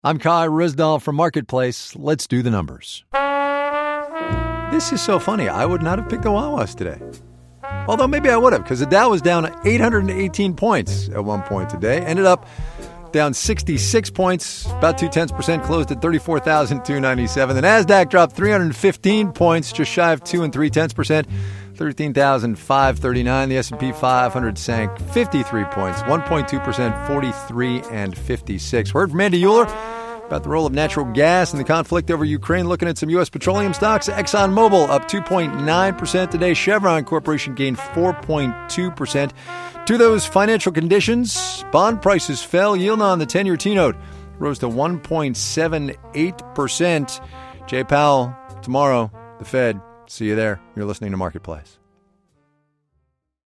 I'm Kai Ryssdal from Marketplace. Let's do the numbers. This is so funny. I would not have picked the Wawas today. Although maybe I would have, because the Dow was down 818 points at one point today. Ended up down 66 points, about 0.2%, closed at 34,297. The NASDAQ dropped 315 points, just shy of 2 3/10%, 13,539. The S&P 500 sank 53 points, 1.2%, 43 and 56. Word from Andy Euler about the role of natural gas in the conflict over Ukraine. Looking at some U.S. petroleum stocks, ExxonMobil up 2.9% today. Chevron Corporation gained 4.2%. To those financial conditions, bond prices fell. Yield on the 10-year T-note rose to 1.78%. Jay Powell tomorrow, the Fed. See you there. You're listening to Marketplace.